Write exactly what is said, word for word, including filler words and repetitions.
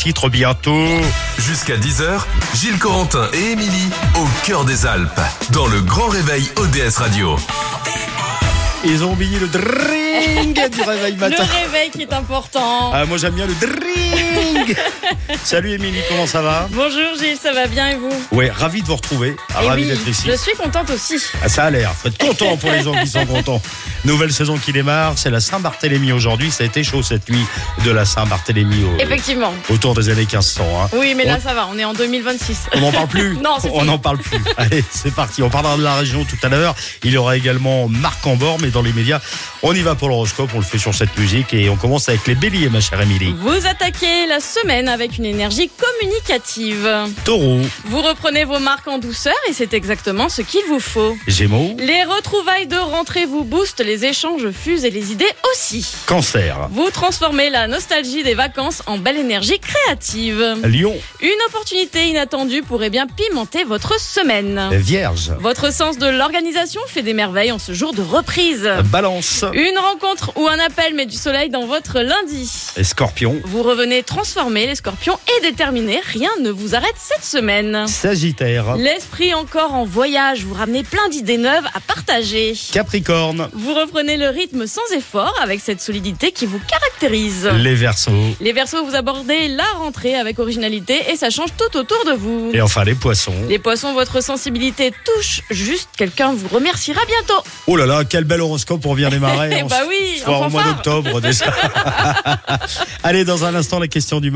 titres bientôt. Jusqu'à dix heures, Gilles Corentin et Émilie au cœur des Alpes, dans le grand réveil O D S Radio. Ils ont oublié le dring du réveil matin. Le réveil qui est important. Ah, moi j'aime bien le dring. Salut Émilie, comment ça va? Bonjour Gilles, ça va bien et vous? Ouais, ravi de vous retrouver. Ah, Et ravi oui, d'être ici. je suis contente aussi. Ah, ça a l'air. Faut être content pour les gens qui sont contents. Nouvelle saison qui démarre. C'est la Saint-Barthélemy aujourd'hui. Ça a été chaud cette nuit de la Saint-Barthélemy au- Effectivement. autour des années quinze cents. Hein. Oui, mais là On- ça va, on est en deux mille vingt-six. On n'en parle plus. Non, c'est On fini. n'en parle plus. Allez, c'est parti. On parlera de la région tout à l'heure. Il y aura également Marc Ambord, mais dans les médias, on y va pour l'horoscope. On le fait sur cette musique et on commence avec les béliers, ma chère Émilie. Vous attaquez la semaine avec une énergie communicative. Taureau, Vous reprenez vos marques en douceur et c'est exactement ce qu'il vous faut. Gémeaux, Les retrouvailles de rentrée vous boostent, les échanges fusent et les idées aussi. Cancer, Vous transformez la nostalgie des vacances en belle énergie créative. Lion, Une opportunité inattendue pourrait bien pimenter votre semaine. Vierge, Votre sens de l'organisation fait des merveilles en ce jour de reprise. Balance, Une rencontre ou un appel met du soleil dans votre lundi. Scorpion, Vous revenez transformés, les scorpions, et déterminés. Rien ne vous arrête cette semaine. Sagittaire, L'esprit encore en voyage, vous ramenez plein d'idées neuves à partager. Capricorne, Vous reprenez le rythme sans effort avec cette solidité qui vous caractérise. les Verseaux Les Verseaux, vous abordez la rentrée avec originalité et ça change tout autour de vous. et enfin les Poissons. Les Poissons, votre sensibilité touche juste. Quelqu'un vous remerciera bientôt. Oh là là, quel bel horoscope pour bien démarrer. Eh On bah se- oui, se voit en au mois fanfare. d'octobre déjà. Allez, dans un instant, la question du